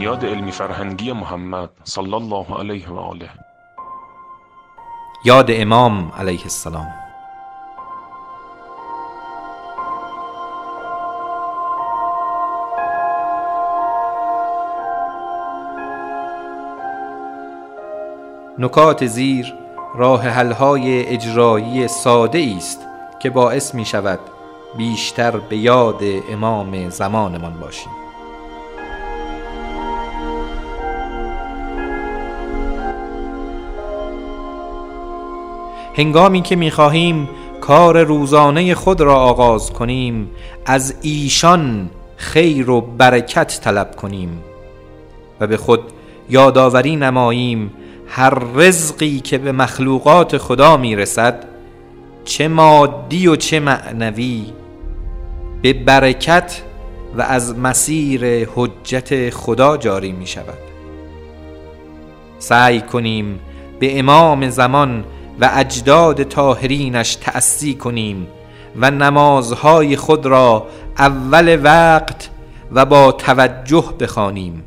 بنیاد علمی فرهنگی محمد صلی الله علیه و آله. یاد امام علیه السلام. نکات زیر راه حل‌های اجرایی ساده است که باعث می شود بیشتر به یاد امام زمانمان باشیم. هنگامی که می خواهیم کار روزانه خود را آغاز کنیم، از ایشان خیر و برکت طلب کنیم و به خود یادآوری نماییم هر رزقی که به مخلوقات خدا می رسد، چه مادی و چه معنوی، به برکت و از مسیر حجت خدا جاری می شود. سعی کنیم به امام زمان و اجداد طاهرینش تأسی کنیم و نمازهای خود را اول وقت و با توجه بخوانیم.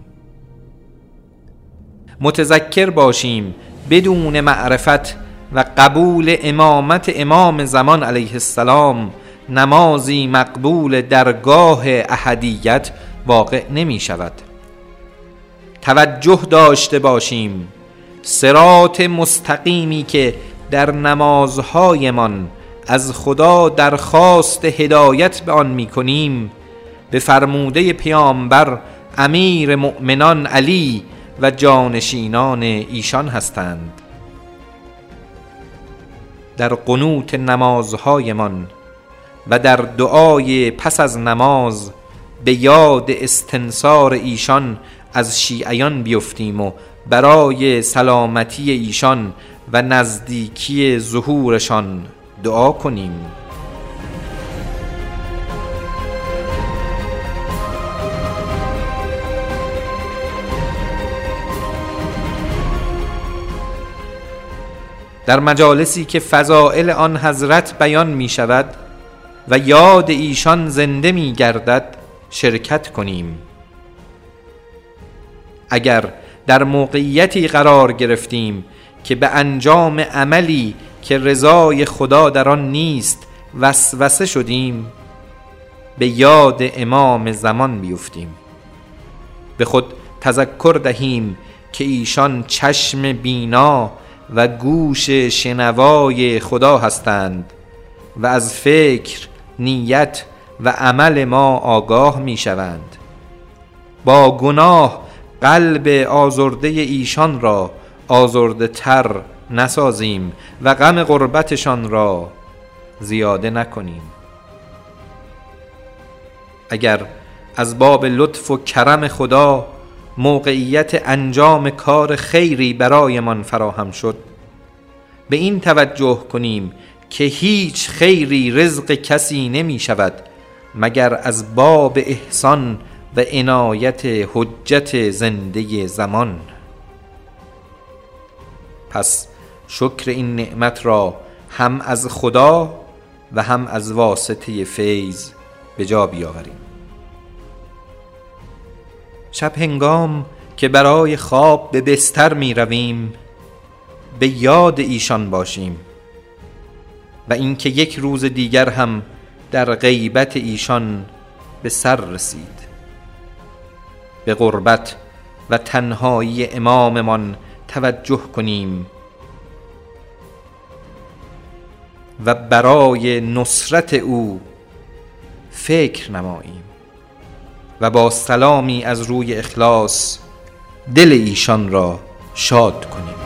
متذکر باشیم بدون معرفت و قبول امامت امام زمان علیه السلام نمازی مقبول درگاه احدیت واقع نمی شود. توجه داشته باشیم صراط مستقیمی که در نمازهایمان از خدا درخواست هدایت به آن می کنیم به فرموده پیامبر امیر مؤمنان علی و جانشینان ایشان هستند. در قنوت نمازهایمان و در دعای پس از نماز به یاد استنصار ایشان از شیعیان بیفتیم و برای سلامتی ایشان و نزدیکی ظهورشان دعا کنیم. در مجالسی که فضائل آن حضرت بیان می شود و یاد ایشان زنده می گردد شرکت کنیم. اگر در موقعیتی قرار گرفتیم که به انجام عملی که رضای خدا در آن نیست وسوسه شدیم، به یاد امام زمان بیفتیم. به خود تذکر دهیم که ایشان چشم بینا و گوش شنوای خدا هستند و از فکر، نیت و عمل ما آگاه می شوند. با گناه قلب آزرده ایشان را آزرده تر نسازیم و غم غربتشان را زیاده نکنیم. اگر از باب لطف و کرم خدا موقعیت انجام کار خیری برایمان فراهم شد، به این توجه کنیم که هیچ خیری رزق کسی نمی شود مگر از باب احسان و عنایت حجت زنده زمان. پس شکر این نعمت را هم از خدا و هم از واسطه فیض به جا بیاوریم. شب هنگام که برای خواب به بستر می رویم به یاد ایشان باشیم و اینکه یک روز دیگر هم در غیبت ایشان به سر رسید. به غربت و تنهایی اماممان توجه کنیم و برای نصرت او فکر نماییم و با سلامی از روی اخلاص دل ایشان را شاد کنیم.